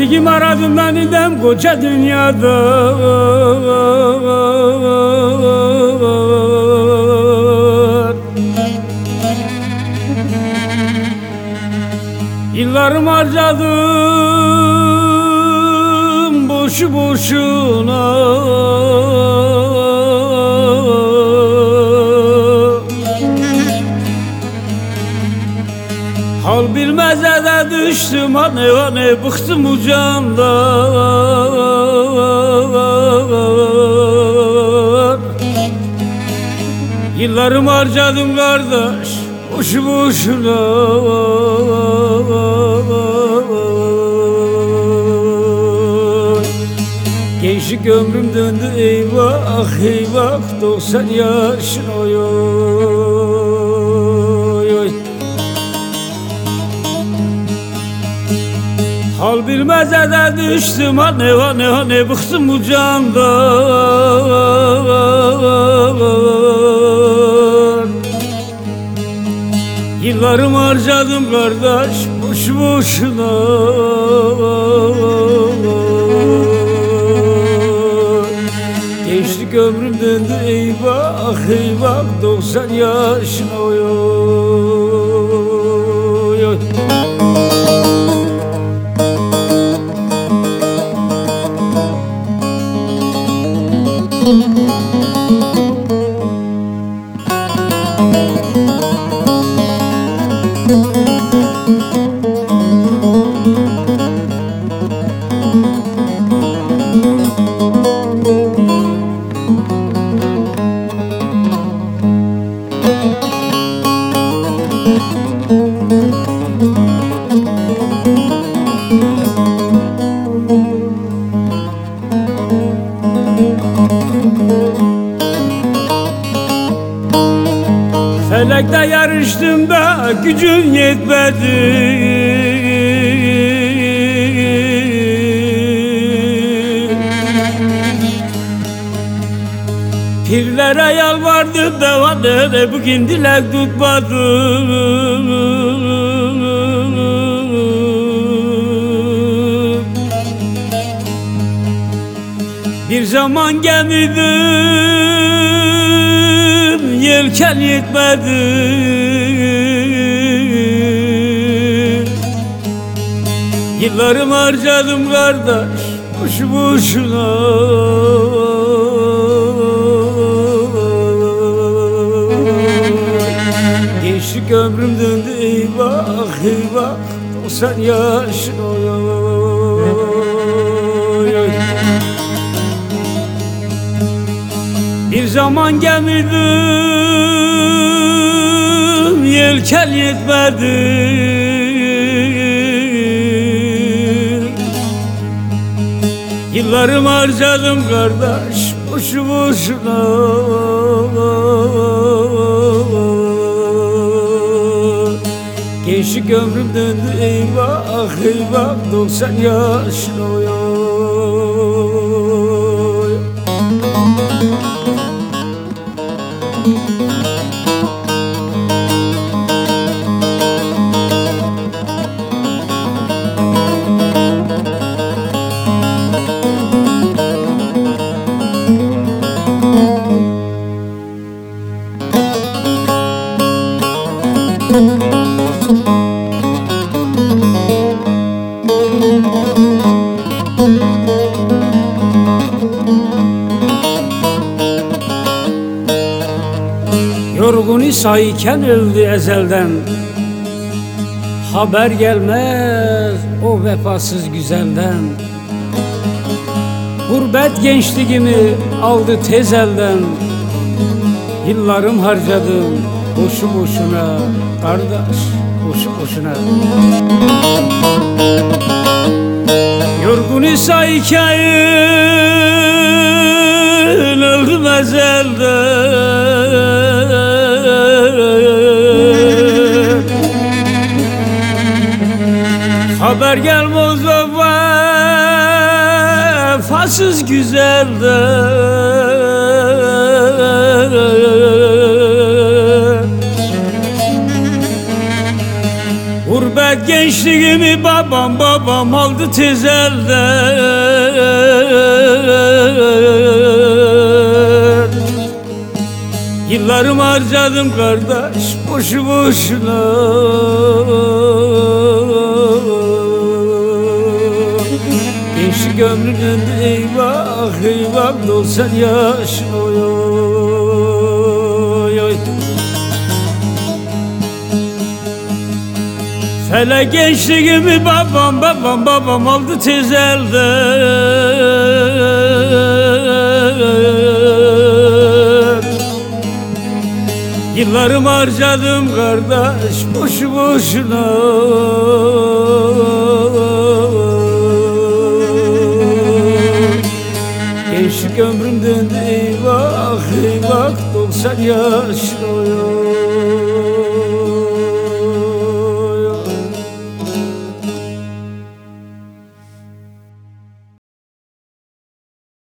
Sevgim aradımdan idem koca dünyada. Yıllarımı harcadım boşu boşuna. Hal bilmez de düştüm hani hani bıktım bu candan. Yıllarımı harcadım kardeş boşu boşuna. Gençlik ömrüm döndü eyvah eyvah 90 yaşın oy oy. Hal bilmez de düştüm hani hani hani bıktım bu candan. Yıllarımı harcadım kardeş boşu boşuna. Gençlik ömrüm döndü eyvah eyvah 90 yaşına oy oy. Felekte yarıştım da gücüm yetmedi. Pirlere yalvardım da vanere bugün dilek tutmadı. Bir zaman gemiydim, yelken yetmedi. Yıllarımı harcadım kardeş boşu boşuna. Gençlik ömrüm döndü eyvah eyvah 90 yaşın oy oy. Bir zaman gemiydim, yelken yetmedi. Yıllarımı harcadım kardeş boşu boşuna. Gençlik ömrüm döndü eyvah eyvah 90 yaşına oy oy. Yorgun İsa'yken öldü ezelden. Haber gelmez o vefasız güzelden. Gurbet gençliğimi aldı tez elden. Yıllarım harcadım boşu boşuna kardeş boşu boşuna. Yorgun İsa'yken öldüm ezelden. Haber gelmez o vefasız güzelden. Gurbet Felek gençliğimi babam aldı tez elden. Yıllarımı harcadım kardeş boşu boşuna. Gençlik ömrünün eyvah 90 yaşın oy. Felek gençliğimi babam aldı tez elden. Yıllarımı harcadım kardeş boşu boşuna. Gençlik ömrüm döndü eyvah 90 yaş oy.